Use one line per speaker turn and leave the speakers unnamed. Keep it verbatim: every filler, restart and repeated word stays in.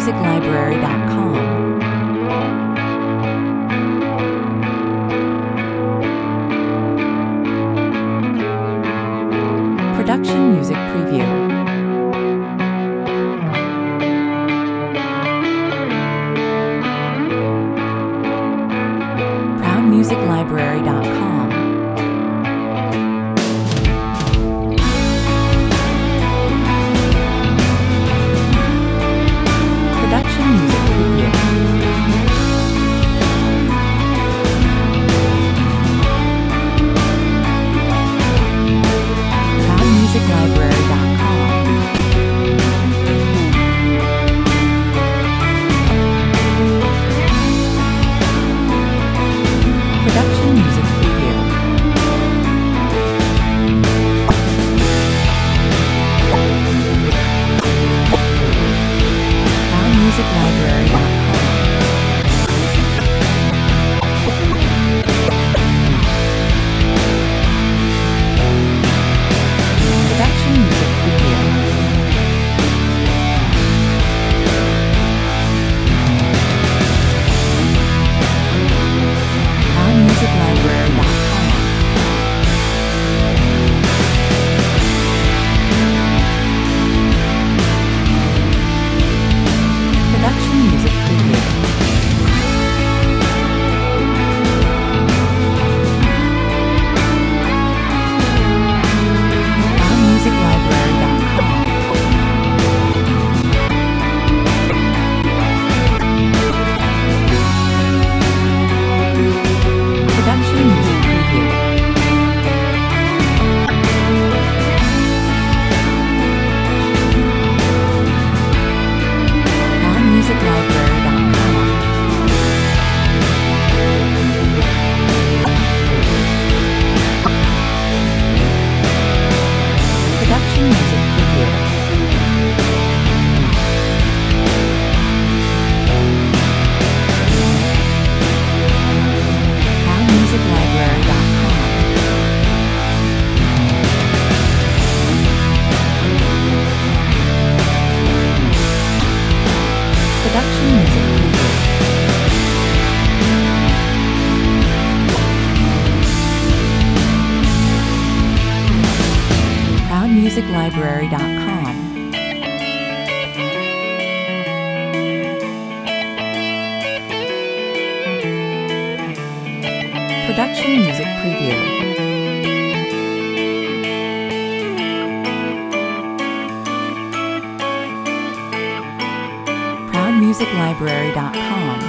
music library dot com. Production music preview. proud music library dot com. Production music preview. proud music library dot com. Production music preview. proud music library dot com. Production music preview. proud music library dot com. Production music preview. proud music library dot com. Production music preview. proud music library dot com. Production music preview. proud music library dot com. Production music preview. proud music library dot com. Production music preview. proud music library dot com.